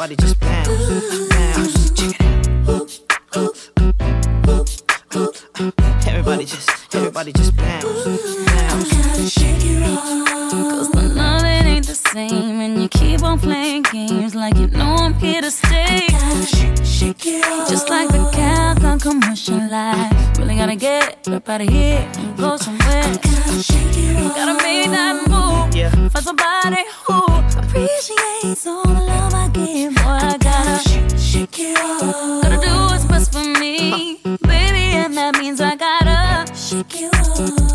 everybody just bounce, bounce. Check it out. Everybody just bounce, bounce. Gotta shake it off, 'cause the love it ain't the same, and you keep on playing games like you know I'm here to stay. Gotta shake it off, just like the cat on commercial life. Really gotta get up out of here and go somewhere. Gotta shake it off, gotta make that move, Yeah. find somebody who appreciates all the love I give. Boy, I gotta shake it off, gotta do what's best for me, baby, and that means I gotta shake it off.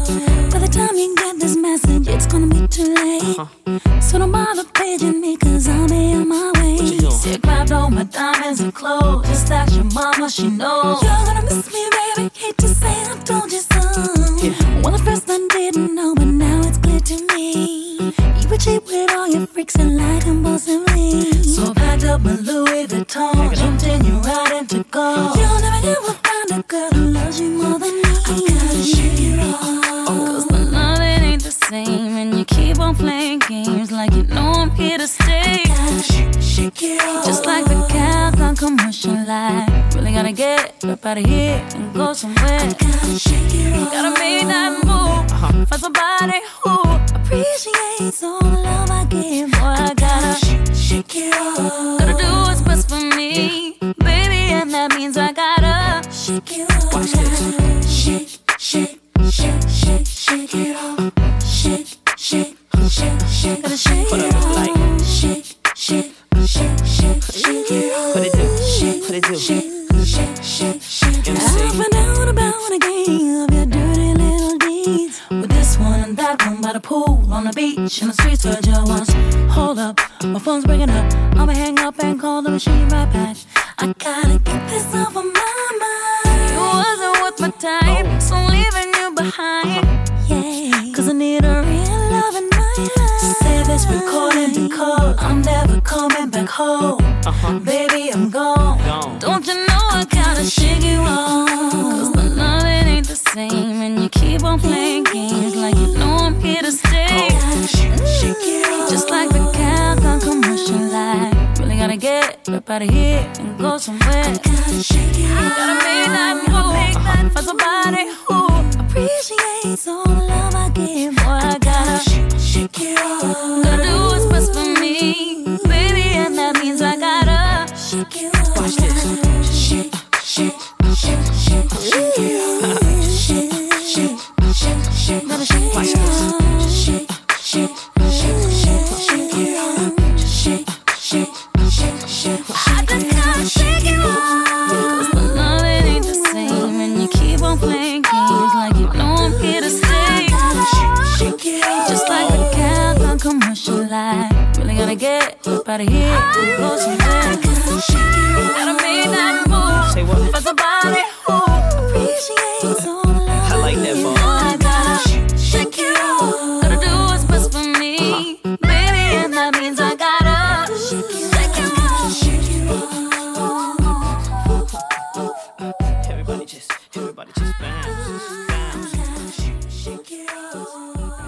By the time you get this message, it's gonna be too late. So don't bother paging me, 'cause I'll be on my way. See, I grabbed all my diamonds and clothes, just ask your mama, she knows. You're gonna miss me, baby, hate to say I told you so. Well, at first I didn't know, but now it's clear to me. You were cheap with all your freaks and like impulsively. So I packed up my Louis Vuitton, jumped in your ride and to go. You'll never ever find a girl who loves you more than me. I gotta shake it off, 'cause the love it ain't the same, and you keep on playing games like you know I'm here to stay. I gotta shake it off, just like the cat on commercial life. Really gotta get up out of here and go somewhere. I gotta shake it off, gotta make that move, find somebody who appreciates all the love I give. Boy, I gotta shake it off, gotta do what's best for me, baby, and that means I gotta shake it off. Watch this. Shake, shake, shake, shake, shake it off. Shake, shake, shake, shake, gotta shake What it up, off. like? Shake, shake, shake, shake, shake it off. What it do? Shake, What it do? shake, shake, shake, shake. MC. I've been down about a game of your dirty little deeds. With this one and that one by the pool, on the beach, in the streets where you once. Hold up, my phone's breaking up. I'ma hang up and call the machine right back. I gotta get this off of my mind. You wasn't worth my time, so I'm leaving you behind. Yeah, 'cause I need a real love in my life. Say this recording because I'm never coming back home. Baby, I'm gone. Don't you know I gotta shake you off, 'cause the love it ain't the same, and you keep on playing games like you know I'm here to stay. Shake it off, just like the cat on commercial life. Really gotta get up out of here and go somewhere. Gotta shake it off, gotta make that move, find somebody who appreciates all the love I give. Boy, I gotta shake it off, gotta do what's best for me, baby, and that means I gotta shake it off. Watch this. Shake, shake, shake, shake, shake it off. Shake, shake, shake, shake, gotta shake Watch it this. off. Shake, shake, shake, shake, shake it off. Shake, shake, shake, shake, I just gotta shake it off, 'cause the love it ain't the same, and you keep on playing games like you know I'm here to stay. Shake it off, just like the cat on commercial life. Really gotta get up out of here and go somewhere. Gotta make that move, Say what? find somebody who appreciates all the love I like that, give. Bob. I gotta shake it off, gotta do what's best for me, baby, and that means I gotta shake it off. Shake it off. Everybody just bounce, bounce. Shake it off.